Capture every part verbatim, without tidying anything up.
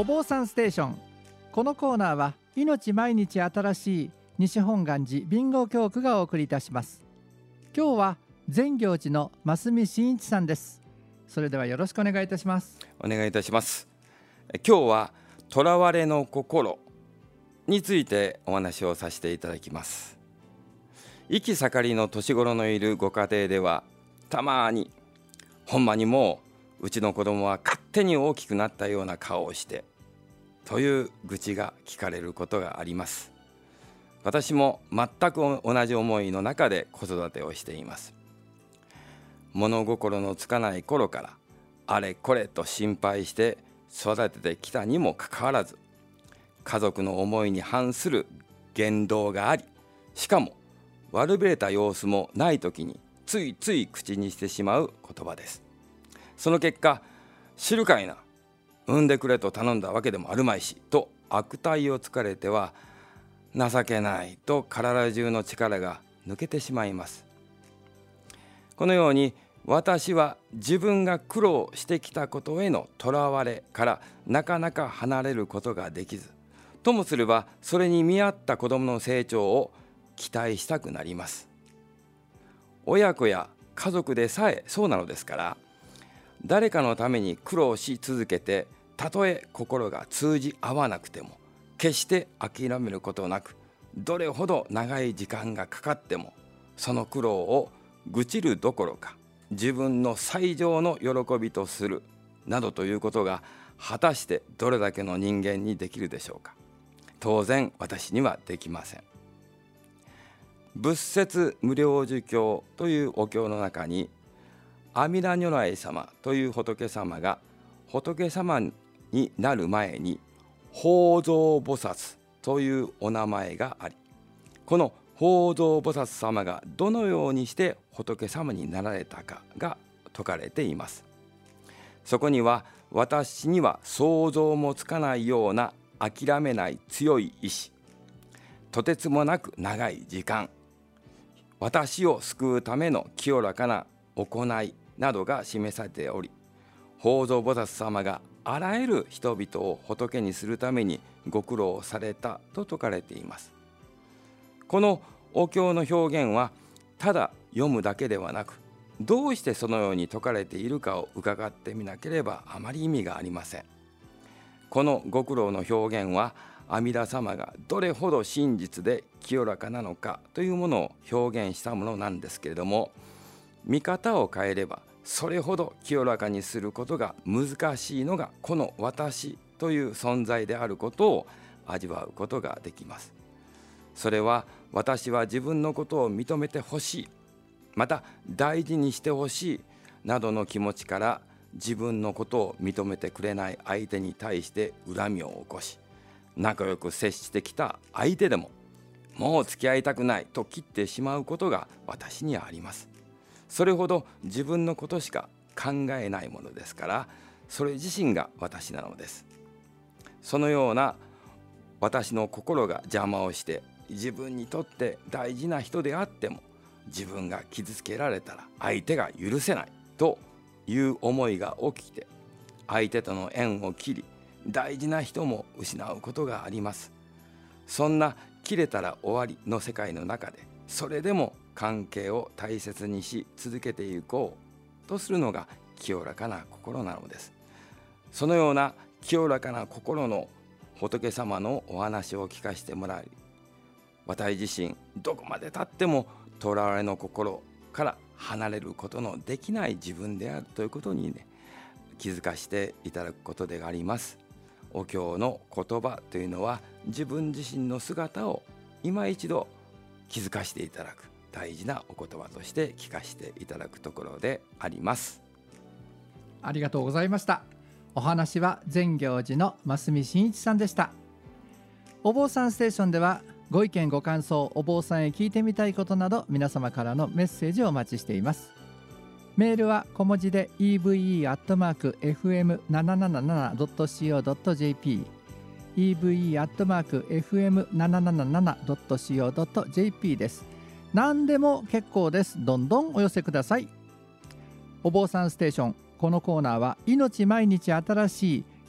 お坊さんステーション。このコーナーは命毎日新しい西本願寺備後教区がお送りいたします。今日は善行寺の増見真一さんです。それではよろしくお願いいたします。 お願いいたします。今日は囚われの心についてお話をさせていただきます。生き盛りの年頃のいるご家庭では、たまにほんまにもううちの子供は勝手に大きくなったような顔をしてという愚痴が聞かれることがあります。私も全く同じ思いの中で子育てをしています。物心のつかない頃からあれこれと心配して育ててきたにもかかわらず、家族の思いに反する言動があり、しかも悪びれた様子もない時についつい口にしてしまう言葉です。その結果、知るかいな、産んでくれと頼んだわけでもあるまいしと悪態をつかれては、情けないと体中の力が抜けてしまいます。このように私は自分が苦労してきたことへのとらわれからなかなか離れることができず、ともすればそれに見合った子どもの成長を期待したくなります。親子や家族でさえそうなのですから、誰かのために苦労し続けて、たとえ心が通じ合わなくても決して諦めることなく、どれほど長い時間がかかってもその苦労を愚痴るどころか自分の最上の喜びとするなどということが、果たしてどれだけの人間にできるでしょうか。当然私にはできません。仏説無量寿経というお経の中に、阿弥陀如来様という仏様が仏様になる前に法蔵菩薩というお名前があり、この法蔵菩薩様がどのようにして仏様になられたかが説かれています。そこには、私には想像もつかないような諦めない強い意志、とてつもなく長い時間、私を救うための清らかな行いなどが示されており、法蔵菩薩様があらゆる人々を仏にするためにご苦労されたと説かれています。このお経の表現はただ読むだけではなく、どうしてそのように説かれているかを伺ってみなければあまり意味がありません。このご苦労の表現は、阿弥陀様がどれほど真実で清らかなのかというものを表現したものなんですけれども、見方を変えればそれほど清らかにすることが難しいのが、この私という存在であることを味わうことができます。それは、私は自分のことを認めてほしい、また大事にしてほしいなどの気持ちから、自分のことを認めてくれない相手に対して恨みを起こし、仲良く接してきた相手でももう付き合いたくないと切ってしまうことが私にはあります。それほど自分のことしか考えないものですから、それ自身が私なのです。そのような私の心が邪魔をして、自分にとって大事な人であっても自分が傷つけられたら相手が許せないという思いが起きて、相手との縁を切り、大事な人も失うことがあります。そんな切れたら終わりの世界の中で、それでも関係を大切にし続けていこうとするのが清らかな心なのです。そのような清らかな心の仏様のお話を聞かせてもらい、私自身どこまで経っても囚われの心から離れることのできない自分であるということにね、気づかせていただくことであります。お経の言葉というのは、自分自身の姿を今一度気づかせていただく大事なお言葉として聞かせていただくところであります。 ありがとうございました。お話は善行寺の増見真一さんでした。お坊さんステーションでは、ご意見ご感想、お坊さんへ聞いてみたいことなど、皆様からのメッセージをお待ちしています。メールは小文字で イーブイイー アットマーク エフエムななななな ドット シーオー ドット ジェーピー イーブイイー アットマーク エフエムななななな ドット シーオー ドット ジェーピー です。何でも結構です。どんどんお寄せください。お坊さんステーション、このコーナーは命毎日新しい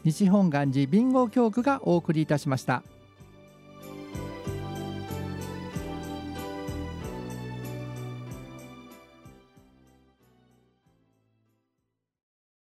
西本願寺備後教区がお送りいたしました。